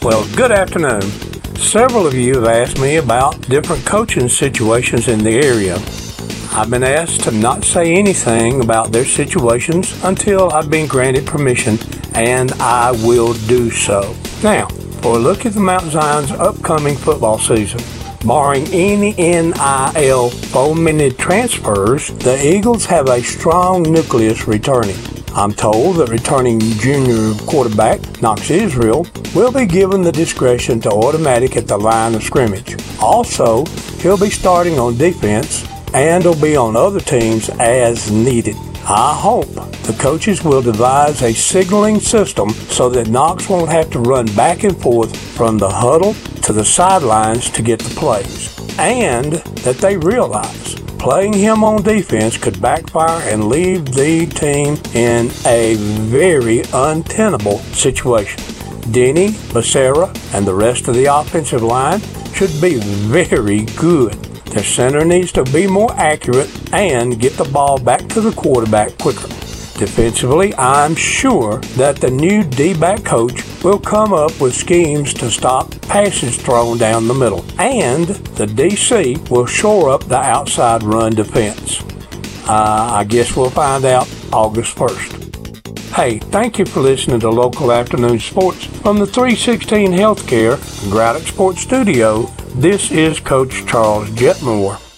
Well, good afternoon. Several of you have asked me about different coaching situations in the area. I've been asked to not say anything about their situations until I've been granted permission, and I will do so. Now, for a look at the Mount Zion's upcoming football season. Barring any NIL fomented transfers, the Eagles have a strong nucleus returning. I'm told that returning junior quarterback Knox Israel will be given the discretion to automatic at the line of scrimmage. Also, he'll be starting on defense and will be on other teams as needed. I hope the coaches will devise a signaling system so that Knox won't have to run back and forth from the huddle to the sidelines to get the plays, and that they realize playing him on defense could backfire and leave the team in a very untenable situation. Denny, Becerra, and the rest of the offensive line should be very good. Their center needs to be more accurate and get the ball back to the quarterback quicker. Defensively, I'm sure that the new D-back coach will come up with schemes to stop passes thrown down the middle, and the DC will shore up the outside run defense. I guess we'll find out August 1st. Hey, thank you for listening to Local Afternoon Sports from the 316 Healthcare Braddock Sports Studio. This is Coach Charles Jetmore.